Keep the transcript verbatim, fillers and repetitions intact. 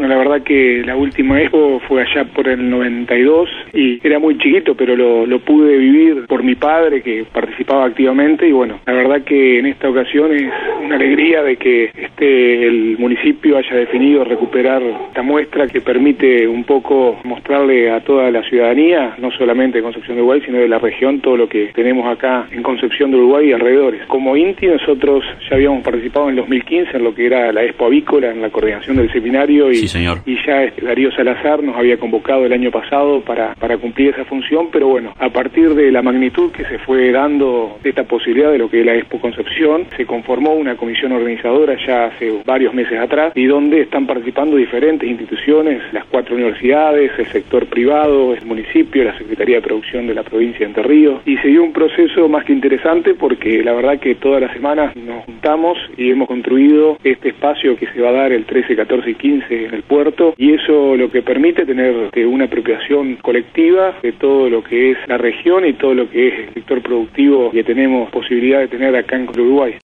Bueno, la verdad que la última Expo fue allá por el noventa y dos y era muy chiquito, pero lo, lo pude vivir por mi padre que participaba activamente y bueno, la verdad que en esta ocasión es una alegría de que este el municipio haya definido recuperar esta muestra que permite un poco mostrarle a toda la ciudadanía, no solamente de Concepción de Uruguay, sino de la región, todo lo que tenemos acá en Concepción de Uruguay y alrededores. Como INTI nosotros ya habíamos participado en el dos mil quince en lo que era la Expo Avícola, en la coordinación del seminario y, sí, señor. y ya este, Darío Salazar nos había convocado el año pasado para, para cumplir esa función, pero bueno, a partir de la magnitud que se fue dando de esta posibilidad de lo que es la Expo Concepción, se conformó una comisión organizadora ya hace varios meses atrás y donde están participando diferentes instituciones, las cuatro universidades, el sector privado, el municipio, la Secretaría de Producción de la provincia de Entre Ríos y se dio un proceso más que interesante porque la verdad que todas las semanas nos juntamos y hemos construido este espacio que se va a dar el trece, catorce y quince en el puerto y eso lo que permite tener este, una apropiación colectiva de todo lo que es la región y todo lo que es el sector productivo que tenemos posibilidad de tener acá en Uruguay.